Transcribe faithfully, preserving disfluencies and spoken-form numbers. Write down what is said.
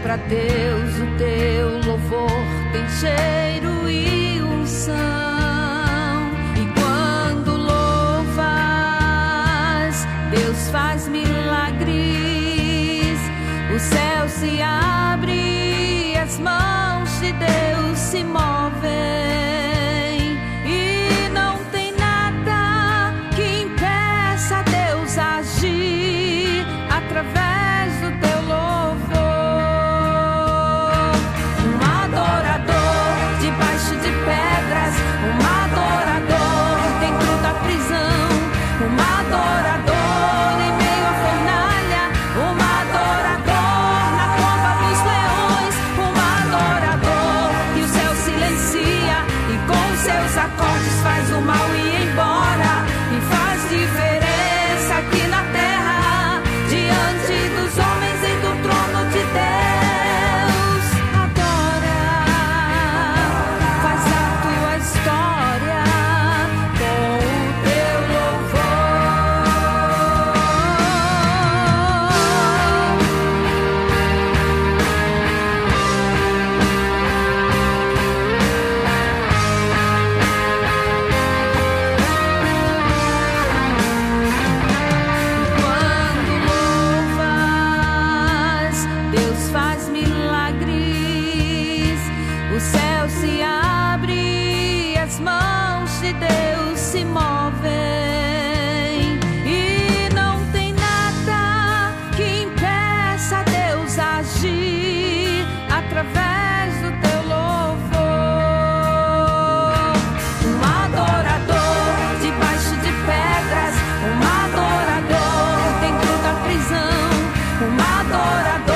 pra Deus o teu louvor tem cheiro e unção. E quando louvas, Deus faz milagres. O céu se abre, as mãos de Deus se movem. E não tem nada que impeça Deus agir através do teu louvor. Um adorador debaixo de pedras, um adorador dentro da prisão, um adorador em meio à fornalha, um adorador na cova dos leões, um adorador que o céu silencia e com seus acordes faz o mal ir embora e faz diferença aqui na terra, diante dos homens e do trono de Deus. Adora, faz a tua história com o teu Quando louvas, Deus faz milagres. O céu se abre, as mãos de Deus se movem. E não tem nada que impeça Deus agir através do teu louvor. Um adorador debaixo de pedras, um adorador dentro da prisão, um adorador